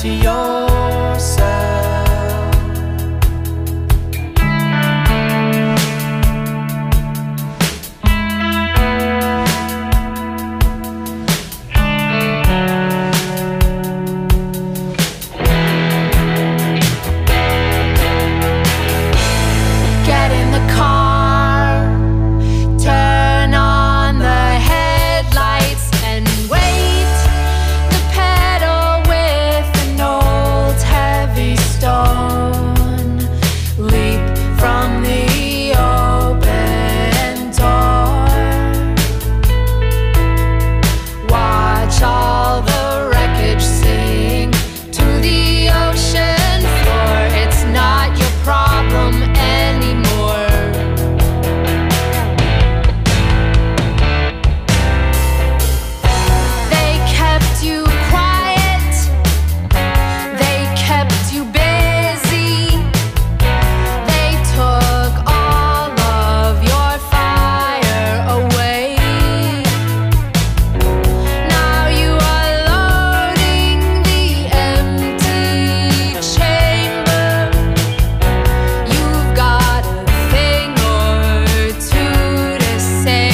to yourself. Get in the car, turn on the headlights and wait the pedal with an old heavy stone. Leap from the open door. Watch all the wreckage sink to the ocean floor. It's not your problem anymore. They kept you quiet, they kept you busy, they took all of your fire away. Now you are loading the empty chamber. You've got a thing or two to say.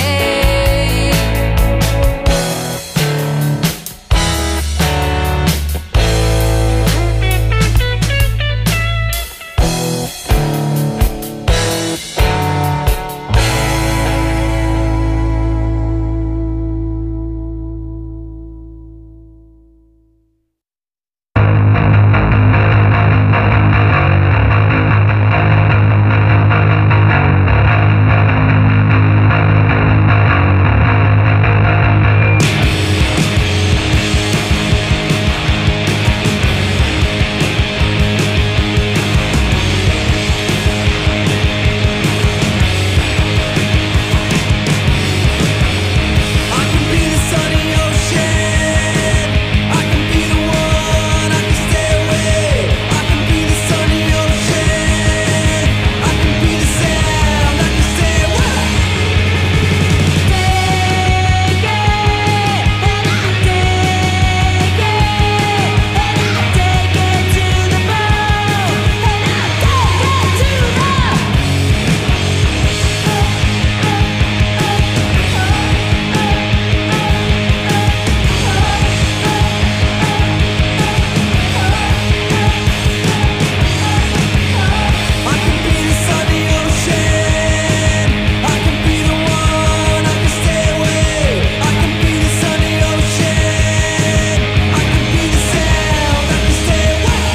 I can be the sunny ocean. I can be the one. I can stay away. I can be the sunny ocean. I can be the sound. I can stay away. Take it, and I take it, and I take it to the bone, and I take it to the. I can be the sunny ocean. I can be the one. I can stay away. I can be the sunny ocean. I can be the sound. I can stay away.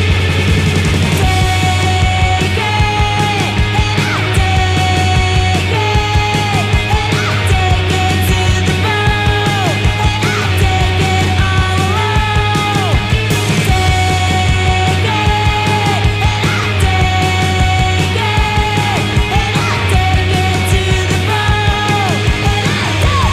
Take it, and I take it, and I take it to the bone, and I take it all alone. Take it, and I take it, and I take it to the bone, and I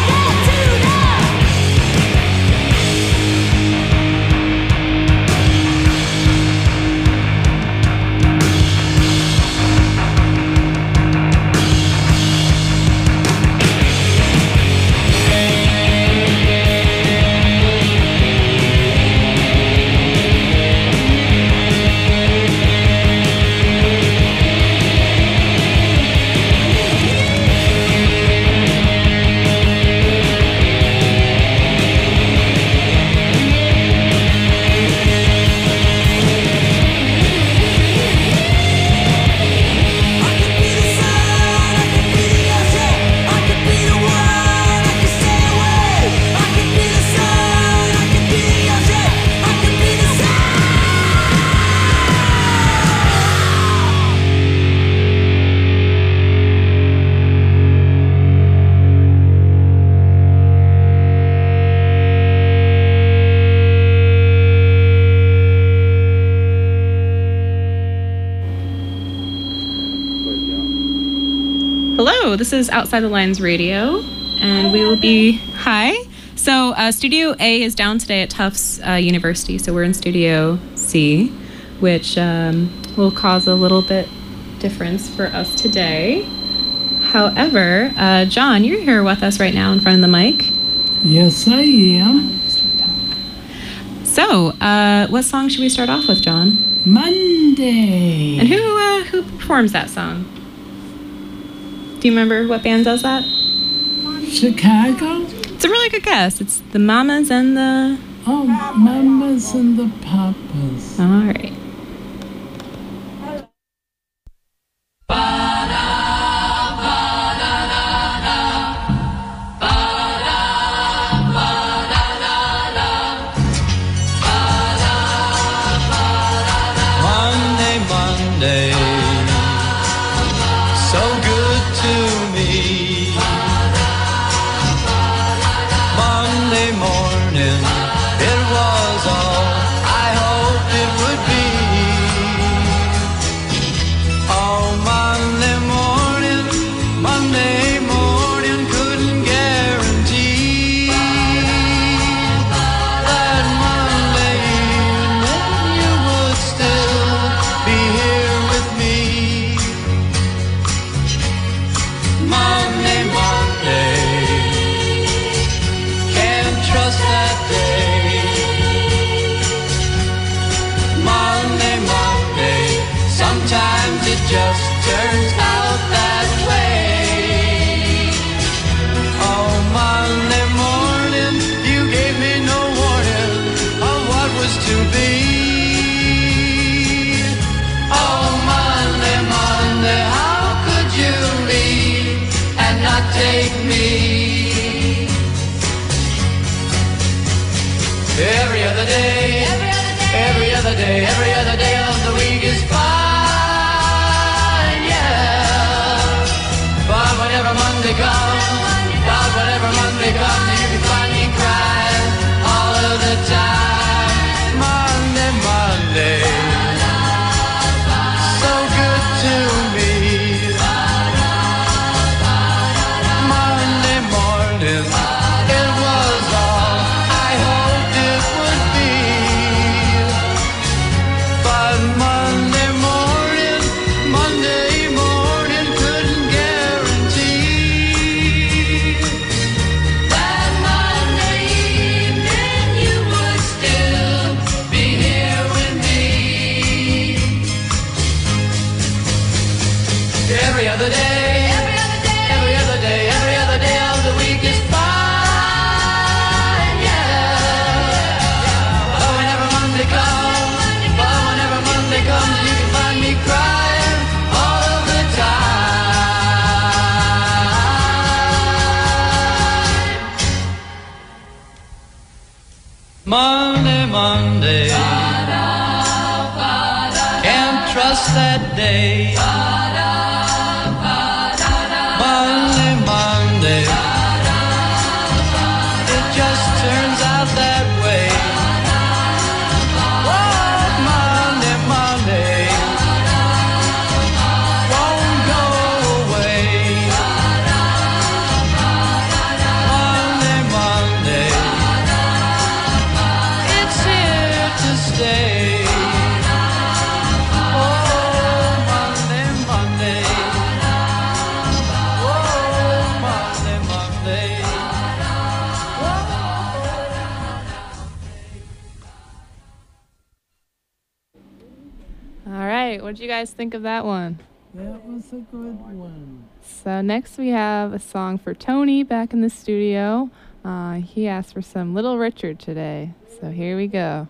Hello, this is Outside the Lines Radio, and we will be, hi. So Studio A is down today at Tufts University, so we're in Studio C, which will cause a little bit difference for us today. However, John, you're here with us right now in front of the mic. Yes, I am. So So, what song should we start off with, John? Monday. And who performs that song? Do you remember what band does that? Chicago? It's a really good guess. It's the Mamas and the... Oh, Mamas and the Papas. All right. Monday, Monday, so good to me. Monday morning, it was all I hoped it would be. Oh, Monday morning, couldn't guarantee that Monday evening you would still be here with me. Monday, can't trust that day. Monday, sometimes it just turns out that way. Oh, Monday morning, you gave me no warning of what was to be. Oh, Monday, how could you leave and not take me? Every other day, every other day of the week is fine, yeah. But whenever Monday comes, you can find me crying all of the time. Monday, so good to me. Monday morning, it was all I hoped it would be. But Monday morning couldn't guarantee that Monday evening you would still be here with me. Every other day, every other day of the week is fine, yeah. But whenever Monday comes, you can find me crying all of the time. Monday, can't trust that day. Monday, it just turns out that way. Oh, Monday, won't go away. Monday, it's here to stay. Oh, Monday. All right. What did you guys think of that one? That was a good one. So next we have a song for Tony back in the studio. He asked for some Little Richard today. So here we go.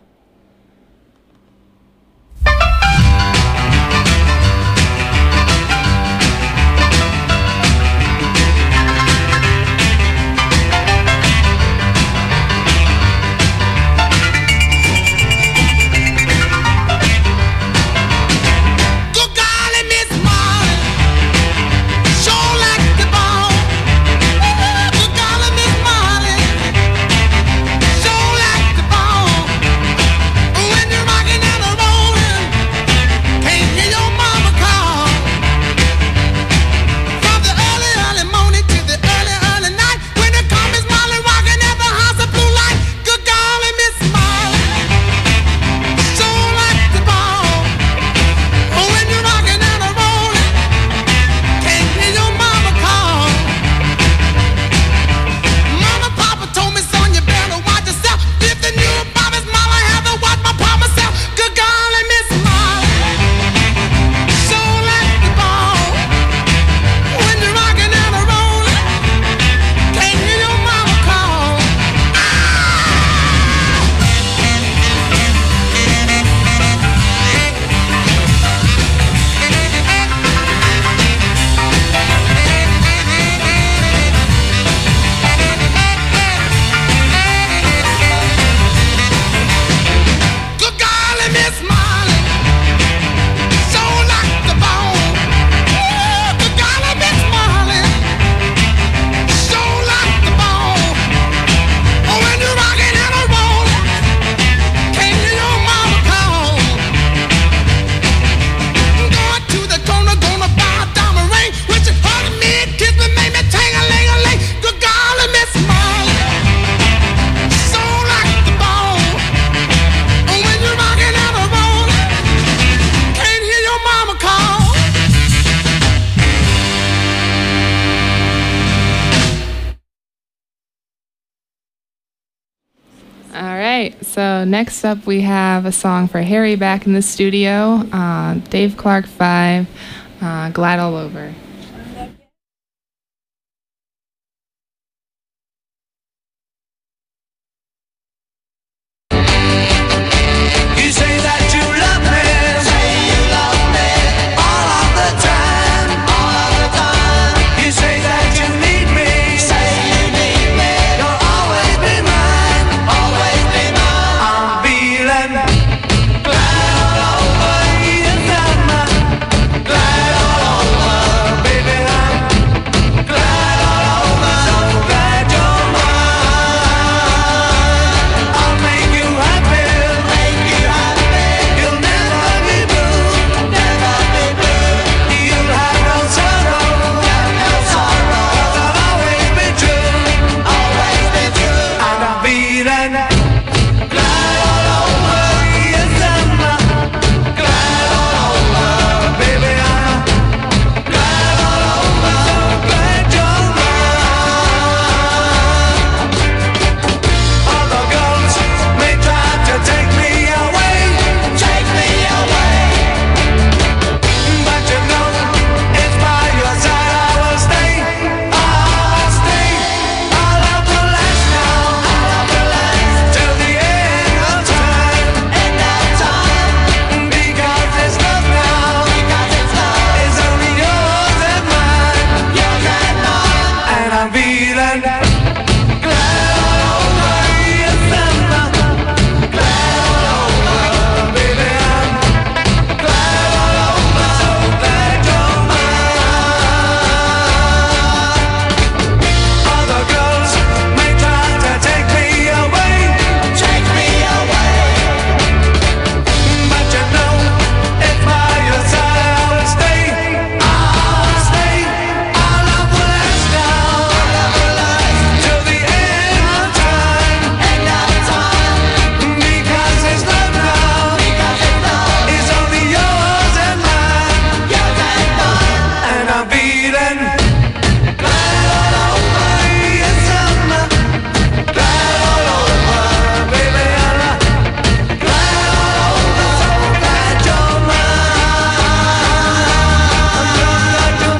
Good golly, Miss Molly, sure like the bone. Good golly, Miss Molly, sure like the bone. All right, so next up we have a song for Harry back in the studio, Dave Clark 5, Glad All Over. You say that you love me, all of the time, You say that you need me, you'll always be mine, I'm feeling glad all over, yes I'm glad all over, baby I'm glad all over, so glad you're mine. I'll make you happy, you'll never be blue, you'll have no sorrow, 'cause I'll always be true, and I'm feeling glad all over, yes I'm glad all over, baby I'm glad all over, so glad you're mine. Other girls may try to take me away, but you know it's by your side I will stay, I'll stay. Our love will last now, till the end of time, because this love now is only yours and mine, and I'm feeling glad all over, yes I'm glad all over, baby I'm glad all over, so glad you're mine. Other girls may try to take me away, but you know it's by your side I will stay, I'll stay. Our love will last now, till the end of time, because this love now is only yours and mine, and I'm feeling glad all over, yes I'm glad all over, baby I'm glad all over, so glad you're mine, I'm so glad you're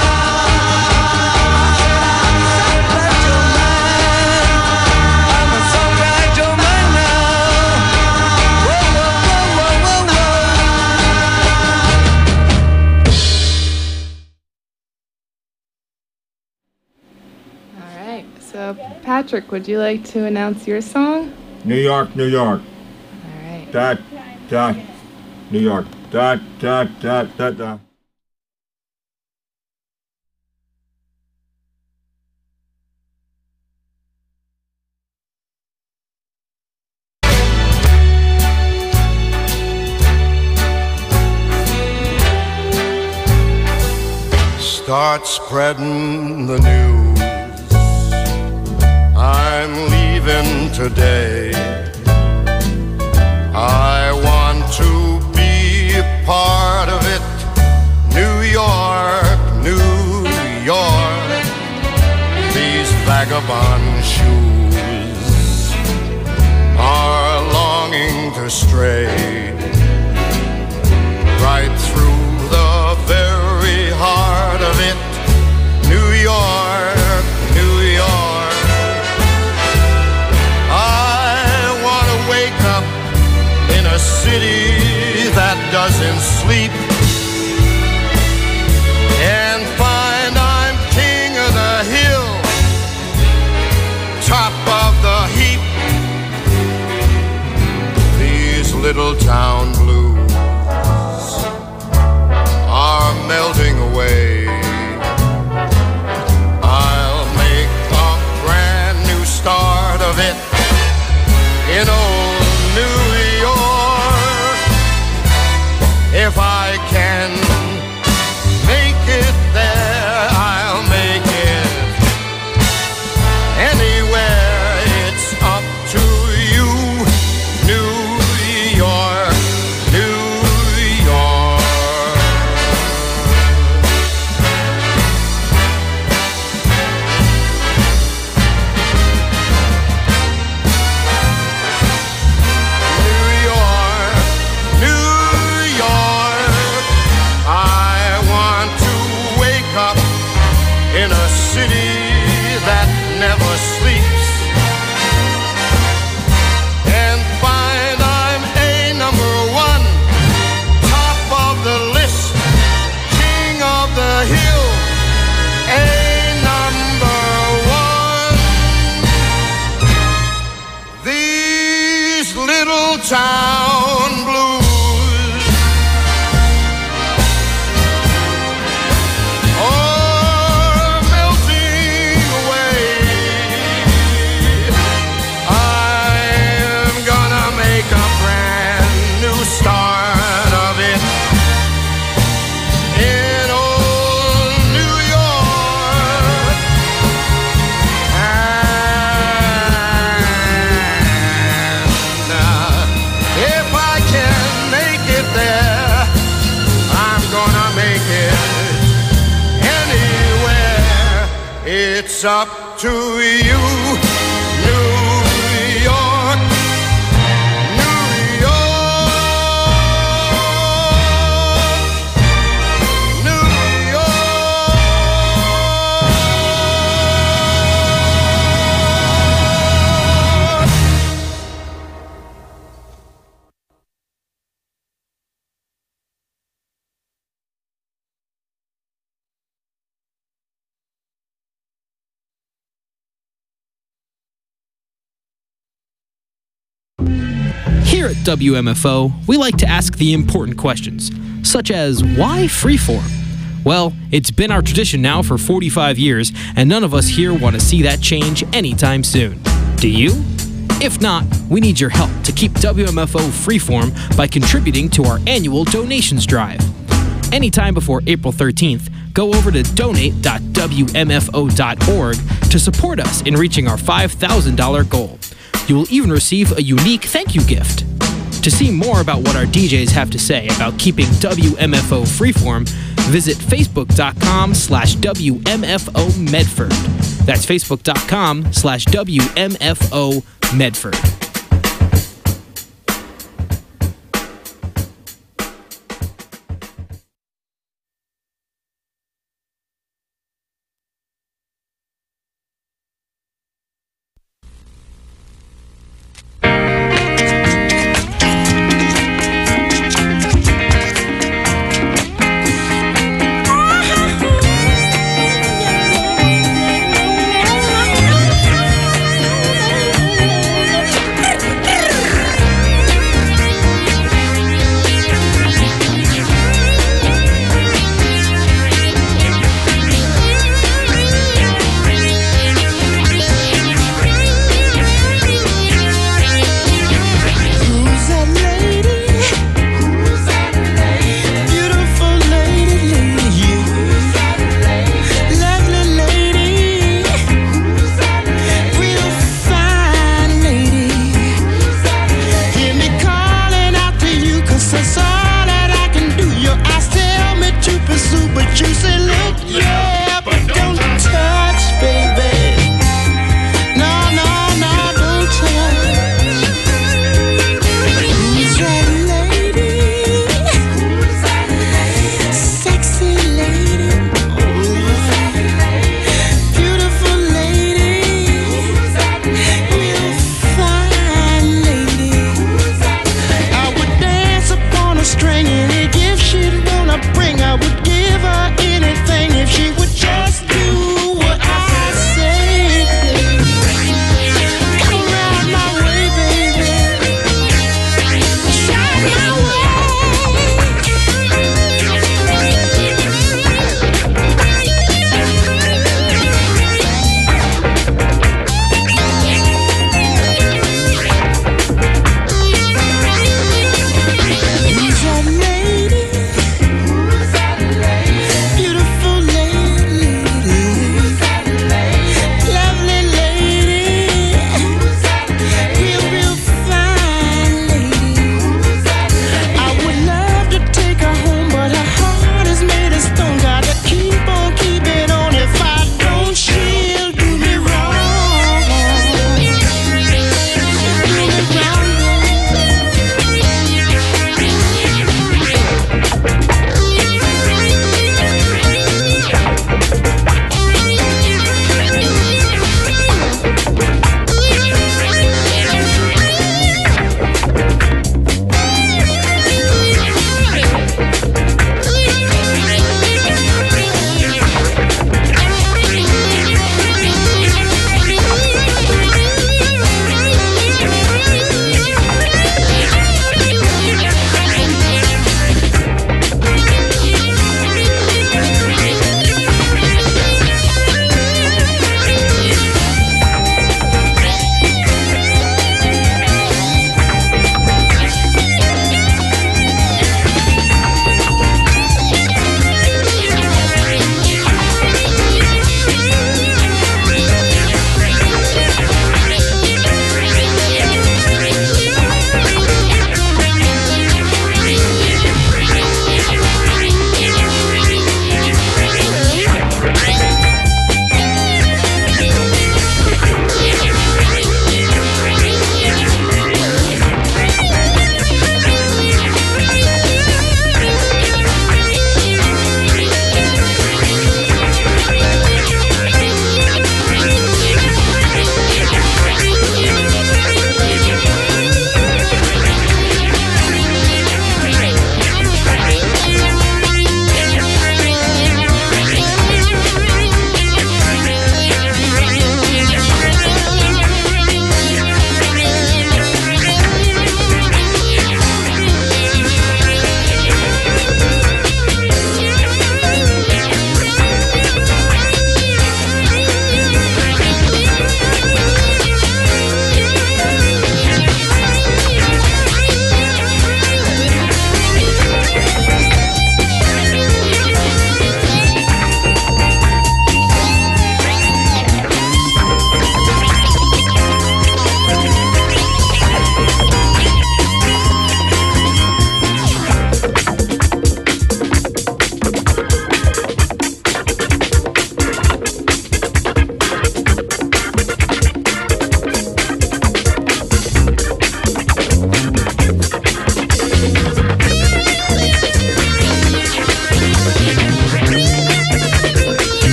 mine, I'm so glad you're mine now. Whoa, whoa, whoa, whoa, All right, so Patrick, would you like to announce your song? New York, New York. All right. Dot, dot. New York. Dot, dot, dot, dot, dot. Start spreading the news. I'm leaving today. I want to be a part of it. New York, New York. These vagabond shoes are longing to stray right through the very heart of it. New York, New York. I want to wake up in a city that doesn't sleep and find I'm king of the hill, top of the heap. These little town blues are melting away. I'll make a brand new start of it in old New York. If I can make it there, I'll make it anywhere. It's up to you, New York. old town blues. Are melting away. I'm gonna make a brand new start of it in old New York. If I can make it there, I'm gonna make it anywhere. It's up to you, New York, New York, New York. Here at WMFO, we like to ask the important questions, such as why freeform? Well, it's been our tradition now for 45 years, and none of us here want to see that change anytime soon. Do you? If not, we need your help to keep WMFO freeform by contributing to our annual donations drive. Anytime before April 13th, go over to donate.wmfo.org to support us in reaching our $5,000 goal. You will even receive a unique thank you gift. To see more about what our DJs have to say about keeping WMFO freeform, visit facebook.com/WMFO Medford. That's facebook.com/WMFO Medford.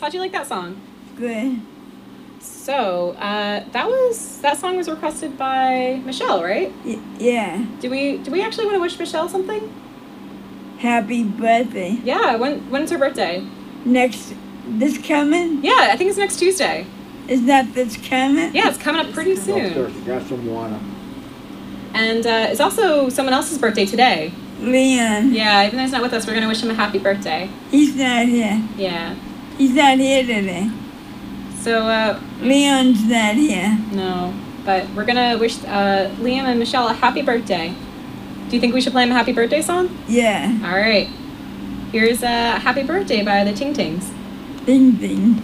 How'd you like that song? Good. So, that song was requested by Michelle, right? Yeah. Do we actually want to wish Michelle something? Happy birthday. Yeah, when's her birthday? This coming? Yeah, I think it's next Tuesday. Is that this coming? Yeah, it's coming up pretty soon. Got some water. And it's also someone else's birthday today. Leon. Yeah, even though he's not with us, we're gonna wish him a happy birthday. He's not here. Yeah. He's not here today. So, Leon's not here. No, but we're gonna wish Liam and Michelle a happy birthday. Do you think we should play him a happy birthday song? Yeah. All right. Here's a happy birthday by the Ting Tings. Ding ding.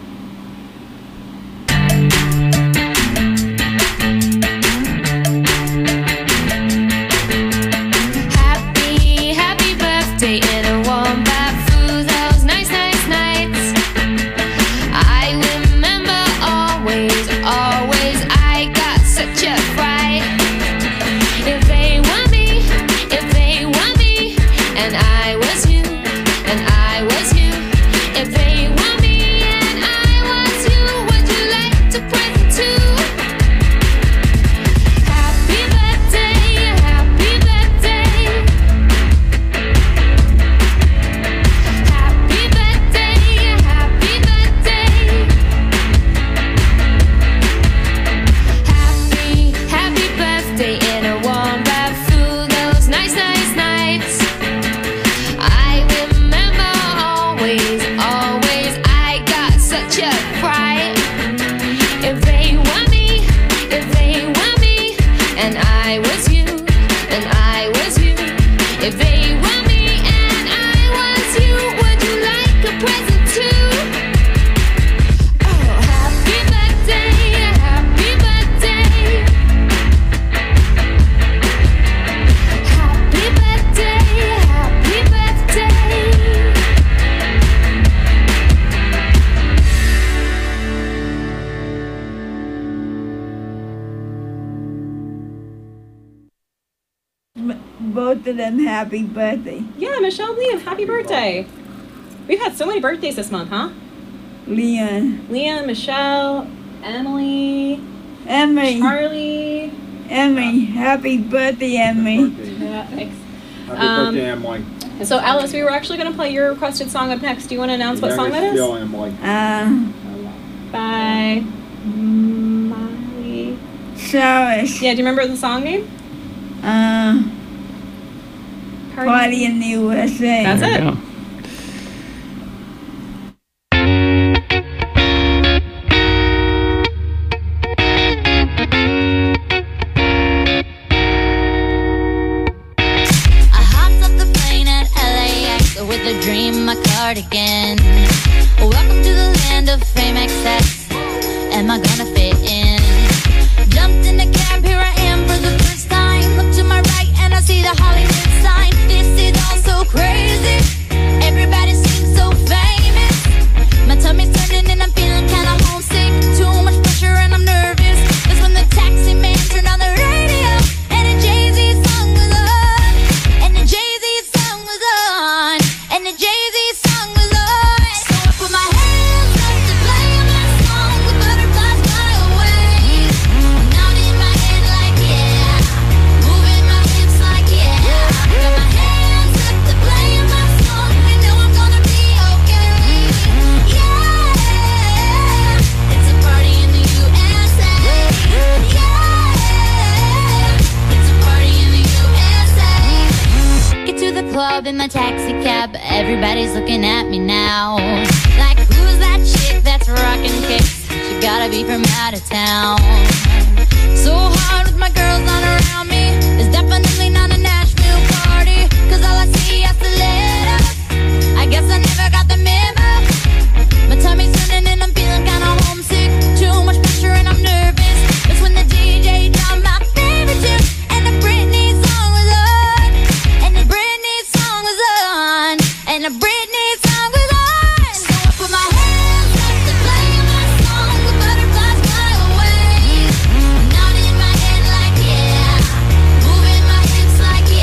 Happy birthday in a warm bath through those nice nights. I remember always, I got such a fright. If they want me, and I was you, if they want me and I was you, would you like to present too? Happy birthday, happy birthday. Happy birthday, happy birthday. Happy birthday in a warm bath through those nice nights. I remember always, I got such a fright. If they want me, and I was you, if they want me and I was you, would you like a present too? Oh, happy birthday, happy birthday. Happy birthday, happy birthday. Both of them happy birthday. Yeah, Michelle, Liam, happy birthday. We've had so many birthdays this month, huh? Leon. Liam, Michelle, Emily, Emily. Charlie. Emily. Happy birthday, Emily. Yeah, thanks. Happy birthday, Emily. And so, Alice, we were actually going to play your requested song up next. Do you want to announce what song that is? Still, Emily. By Miley Cyrus. Yeah, do you remember the song name? Party in the USA. That's There it. you go. I hopped off the plane at LAX with a dream, my cardigan. Welcome to the land of fame excess. Am I gonna fit in? Jumped in the cab, here I am for the first time. Look to my right and I see the Hollywood sign. This is all so crazy. Everybody seems so famous. My tummy's turning and I'm feeling kinda homesick. Too much pressure and I'm nervous. That's when the taxi man turned on the radio and a Jay-Z song was on. And the Jay-Z song was on. And the Jay-Z song was on. So I put my hands up to play my song. The butterflies fly away. Now in my head like yeah, moving my hips like yeah. Got my hands up to play my song. I know I'm gonna be okay. Yeah, it's a party in the USA. Yeah, it's a party in the USA. Get to the club in my taxi cab. Everybody's looking at me now. Like, who's that chick that's rocking kicks? She gotta be from out of town. So hard with my girls not around me. It's definitely not a Nashville party. Cause all I see is the letters. I guess I never got the memo. My tummy's turning and I'm feeling kinda homesick. Too much pressure and I'm nervous. That's when the DJ dropped my favorite tune. And the Britney song was on. And the Britney song was on. And the Britney song was on. So I put my hands up to play my song. The butterflies fly away. Now in my head like yeah, moving my hips like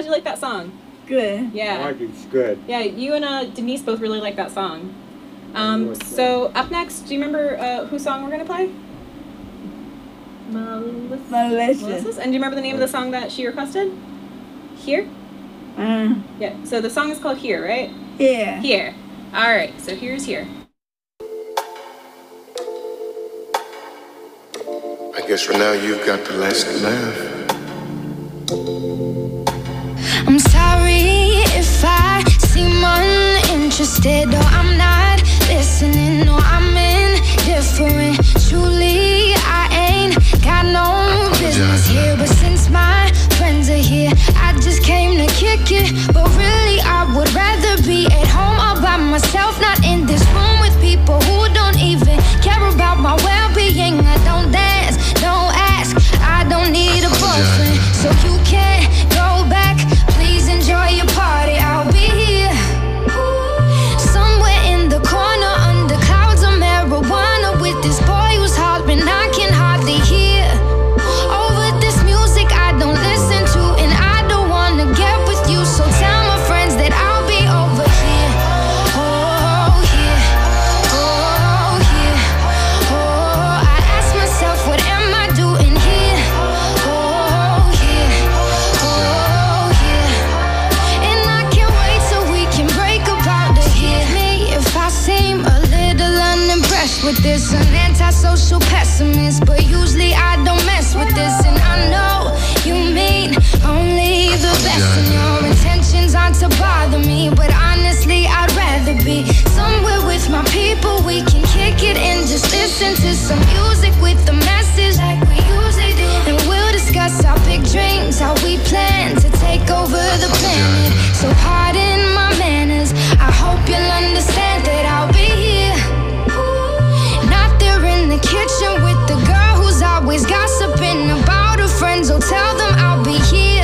you like that song? Good. Yeah. It's good. Yeah, you and Denise both really like that song. So up next, do you remember whose song we're gonna play? Melissa's. And do you remember the name of the song that she requested? Here? Yeah, so the song is called Here, right? Yeah. Here. Alright, so here's Here. I guess for now you've got the last laugh. I'm sorry if I seem uninterested or I'm not listening or I'm indifferent. Truly, I ain't got no business here, but since my friends are here, I just came to kick it. But really, I would rather be at home all by myself, not in this room with people who don't even care about my well-being. I don't dance, don't ask, I don't need a boyfriend, so you can't go back. Please enjoy your party, I'll be here somewhere in the corner under clouds of marijuana with this boy who's hollering I can hardly hear over this music I don't listen to, and I don't wanna get with you, so tell my friends that I'll be over here. Oh, here. Oh, here. Oh, I ask myself, what am I doing here? Oh, here. Oh, here. And I can't wait till we can break about the here. Me, if I seem a little unimpressed with this, an antisocial pessimist, but usually I don't mess with this, and I know you mean only the best, and your intentions aren't to bother me, but honestly I'd rather be somewhere with my people. We can kick it and just listen to some music with the message like we usually do, and we'll discuss our big dreams, how we plan to take over the planet. So pardon my manners, I hope you'll understand that I'll be here, not there in the kitchen with the girl who's always gossiping about her friends. Oh, tell them I'll be here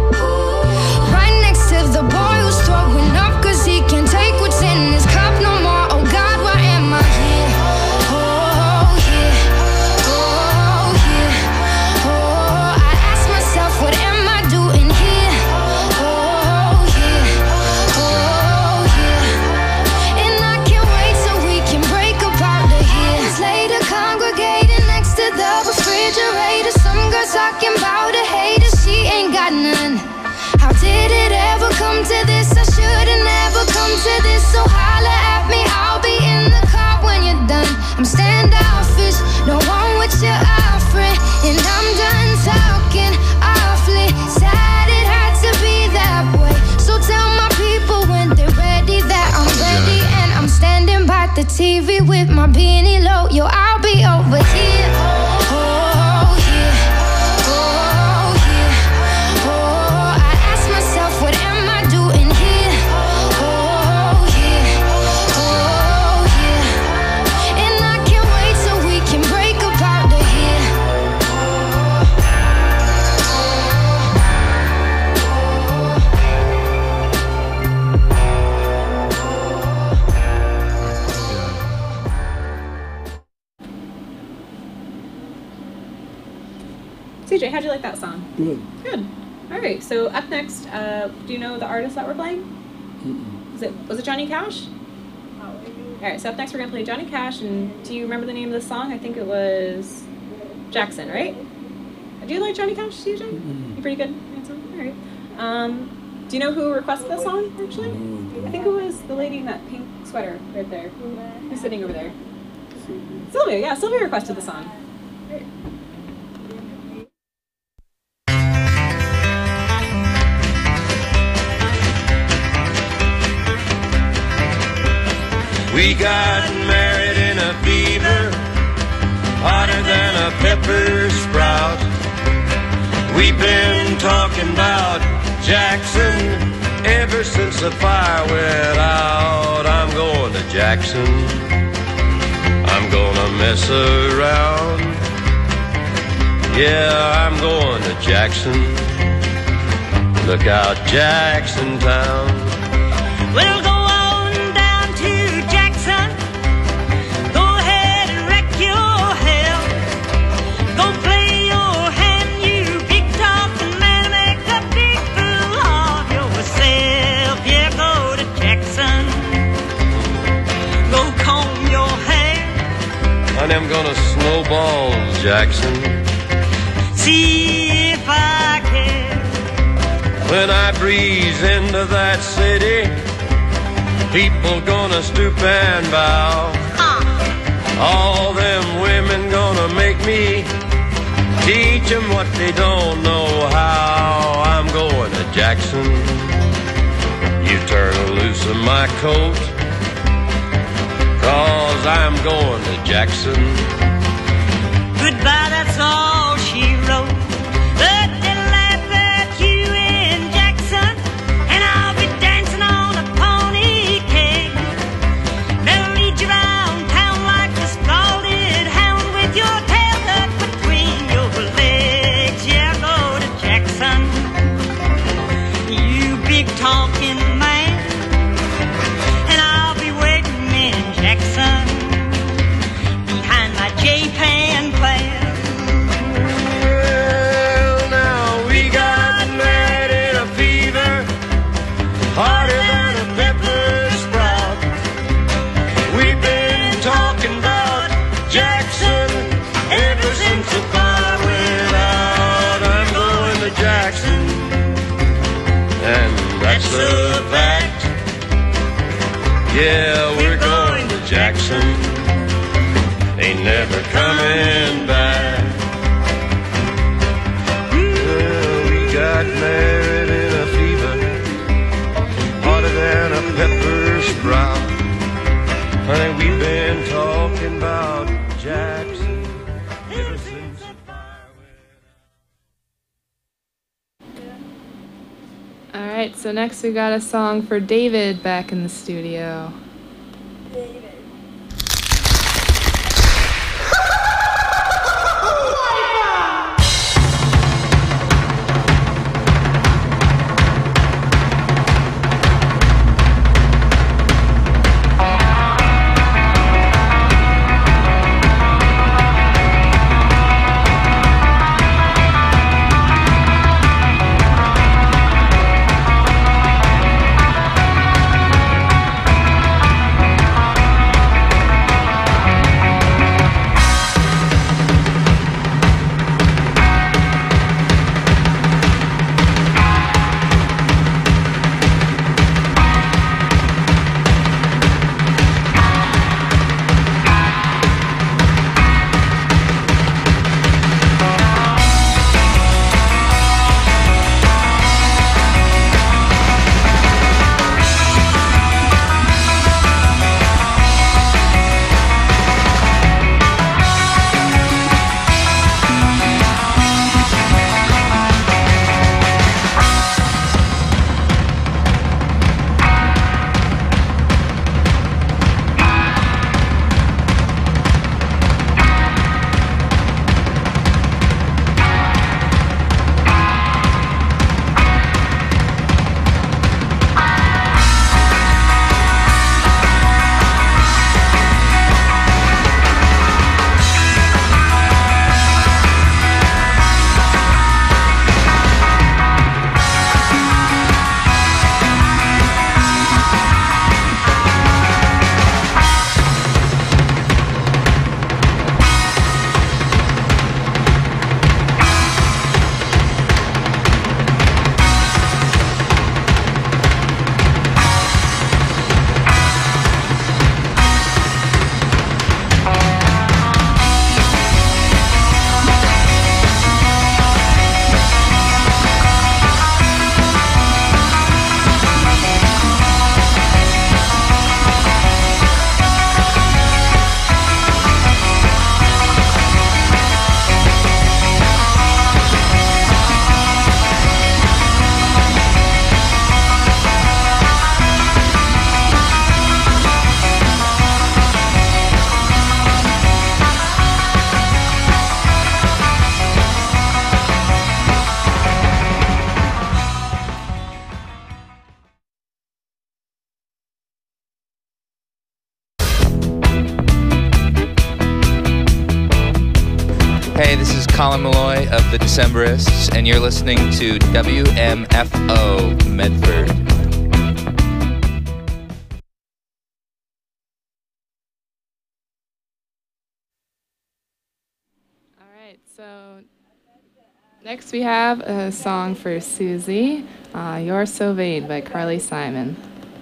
right next to the boy who's throwing up cause he can't take what's in his cup no more. Oh God, why am I here? Oh, here. Oh, here. Oh, I ask myself, what am I doing here? Oh, here. Oh, here. And I can't wait till we can break apart the years later, congregating next to the refrigerator. Some girl talking about a hater, she ain't got none. How did it ever come to this? I should've never come to this. So holla at me, I'll be in the car when you're done. I'm standoffish, no one with your offering, and I'm done talking awfully. Sad it had to be that way, so tell my people when they're ready that I'm ready, and I'm standing by the TV with my beanie low. Yo, I'll be over here. Oh, here. Oh, here. Oh, I ask myself, what am I doing here? Oh, here. Oh, here. And I can't wait till we can break apart the here. CJ, how'd you like that song? Good. Good. Alright, so up next, do you know the artist that we're playing? Was it Johnny Cash? Alright, so up next we're going to play Johnny Cash, and do you remember the name of the song? I think it was Jackson, right? Do you like Johnny Cash, CJ? You pretty good? Alright. Do you know who requested that song, actually? I think it was the lady in that pink sweater right there. Who's sitting over there? Sylvia, yeah, Sylvia requested the song. We got married in a fever, hotter than a pepper sprout. We've been talking about Jackson ever since the fire went out. I'm going to Jackson, I'm gonna mess around. Yeah, I'm going to Jackson, look out Jackson Town. We'll go on down to Jackson. Go ahead and wreck your hell. Go play your hand, you big talking man, make a big fool of am gonna snowball Jackson. See if I can. When I breeze into that city, people gonna stoop and bow. All them women gonna make me teach them what they don't know how. I'm going to Jackson. You turn loose of my coat, 'cause I'm going to Jackson. Goodbye, that's all she wrote. But they'll laugh at you in Jackson, and I'll be dancing on a pony king. They'll lead you around town like a scalded hound with your tail tucked between your legs. Yeah, go to Jackson, you big talking man, and I'll be waiting in Jackson behind my J-Pan plan. Well, now we got married in a fever, harder than a pepper sprout. We've been talking about Jackson ever since the fire went out. I'm going to Jackson, and that's a fact. Yeah, we're going to Jackson. Ain't never coming back. Well, we got married in a fever, harder than a pepper sprout. Honey, we've been talking about Jackson ever since the fire went. All right, so next we got a song for David back in the studio. Hey, this is Colin Malloy of the Decemberists, and you're listening to WMFO Medford. So next we have a song for Susie, You're So Vain by Carly Simon.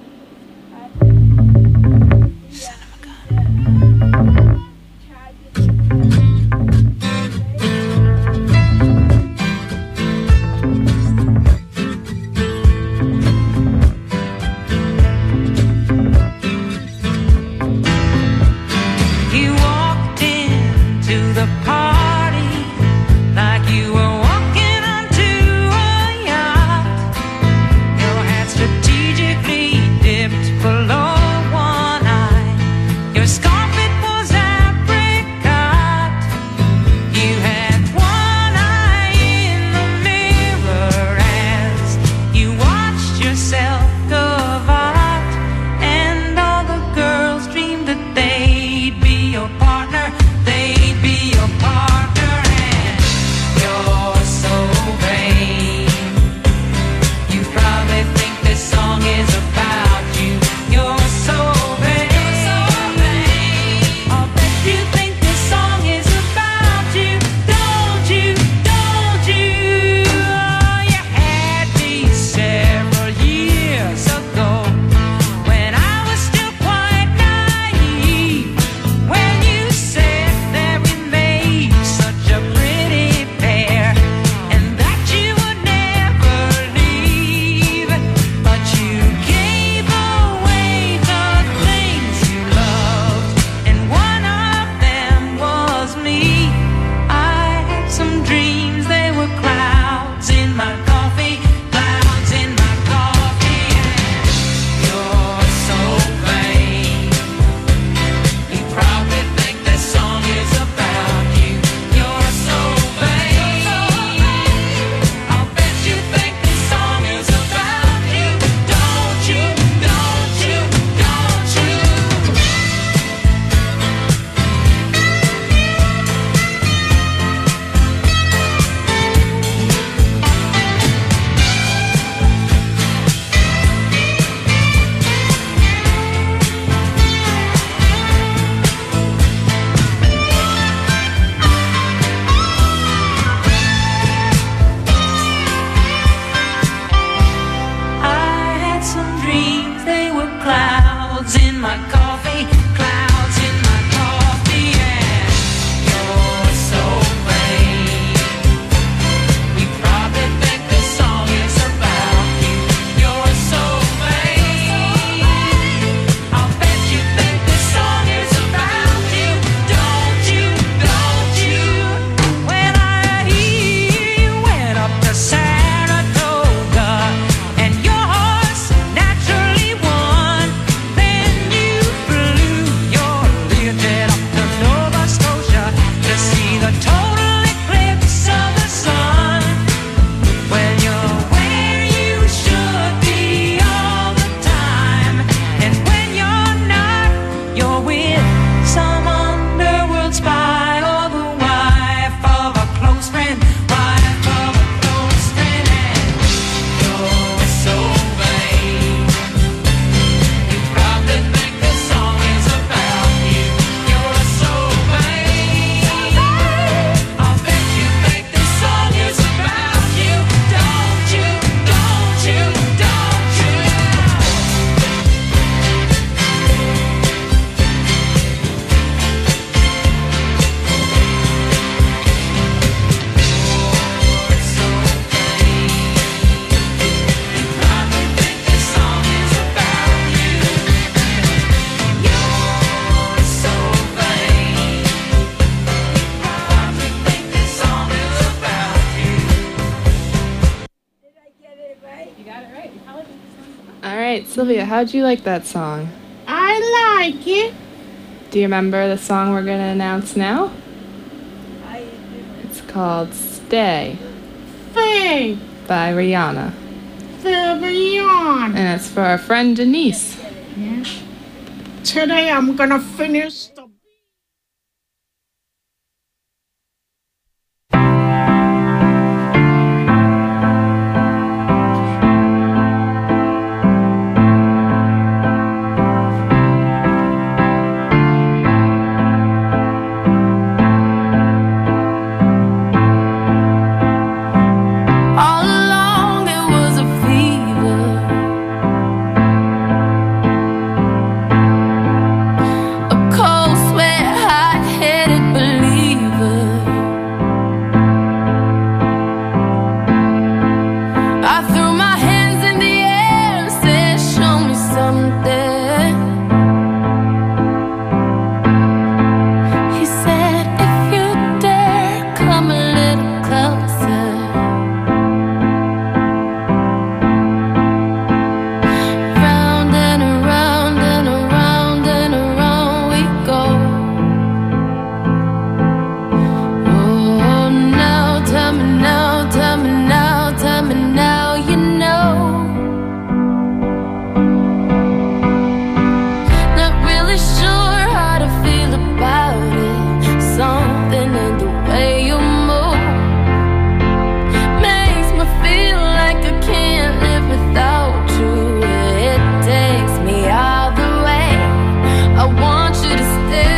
You walked into the party like you were walking onto a yacht. Your hat strategically dipped below one eye. Your scarf it was apricot. You had one eye in the mirror as you watched yourself carve art, and all the girls dreamed that they'd be your partner. They'd be your partner, and you're so vain. You probably think this song is about you. You're so vain. I'll bet you think this song is about you. Don't you? Don't you? Oh, you had me several years ago when I was still quite naive. When you said that we made such a pretty pair and that you would never leave, but you gave away the things you loved, and one of them was me. I had some dreams, they were clouds in my coffee, clouds in my coffee, and you're so vain. You probably think this song is about you. You're so vain. I'll bet you think this song is about you. Don't you? Don't you? Don't you? I had some dreams, they were clouds in my coffee, clouds in my coffee, and you're so vain. You probably think this song is about you. You're so vain. I'll bet you think this song is about you. Don't you? Don't you? When I hear you went up to Saratoga and your horse naturally won, then you flew your Learjet up to Nova Scotia to see the total eclipse of the sun. When you're where you should be all the time, and when you're not, you're with some underworld spy or the wife of a close friend, wife of a close friend, and you're so vain. You probably think this song is about you. You're so vain. I'll bet you think this song is about you. Don't you? Don't you? Don't you? All right, Sylvia, how'd you like that song? I like it. Do you remember the song we're going to announce now? It's called Stay Faye, by Rihanna. Fabian. And it's for our friend Denise. Today I'm gonna finish the something. He said, if you dare, come a little closer. Round and around and around and around we go. Oh, now tell me now, tell me now, tell me now, you know. Not really sure how to feel about it. Something in the way you move makes me feel like I can't live without you. It takes me all the way. I want you to stay.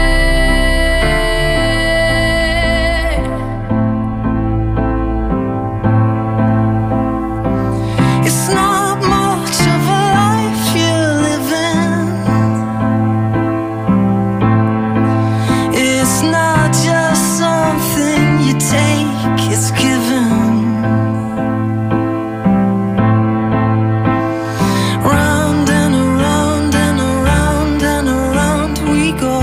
It's not much of a life you're living. It's not just something you take, it's given. Round and around and around and around we go.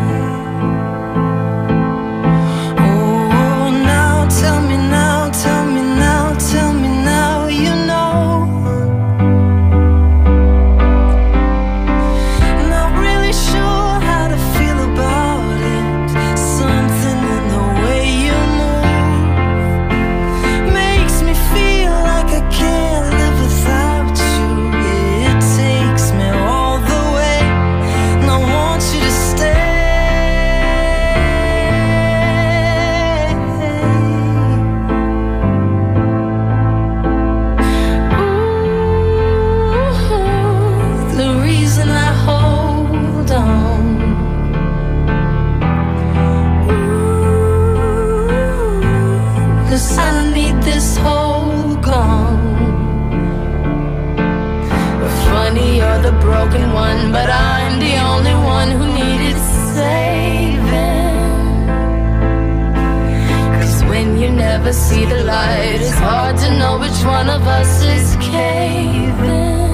Oh, now tell me now, tell me now, tell me now, you know. Not really sure how to feel about it. Something in the way you move makes me feel like I can't live without you. It takes me all the way, and I want you to stay. Ooh, the reason I hold on. Ooh, 'cause I need this whole gone. Funny, you're the broken one, but I'm the only one who needed saving. 'Cause when you never see the light, it's hard to know which one of us is caving.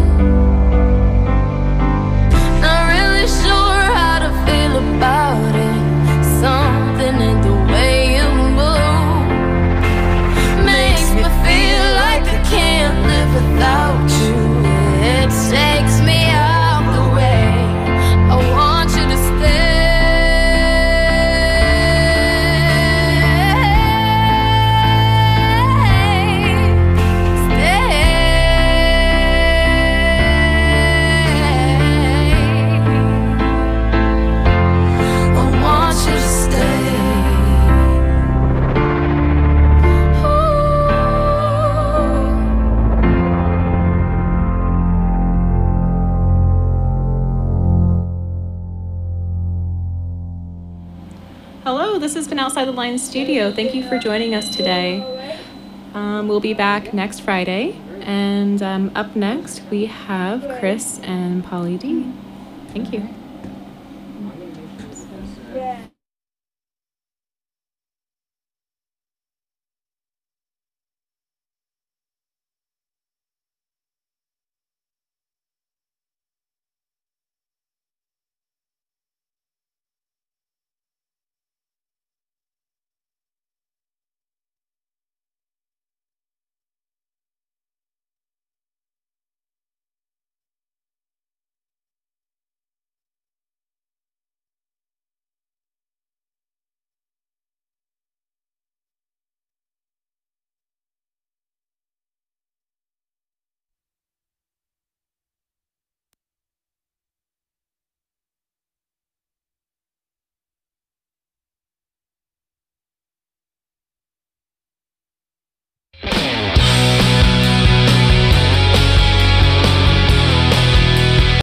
Not really sure how to feel about it. Something in the way you move makes me feel like I can't live without you. It takes me out the way. I want you to stay. I want you to stay. Ooh. Hello, this has been Outside the Lines Studio. Thank you for joining us today. We'll be back next Friday. And up next, we have Chris and Polly D. Thank you.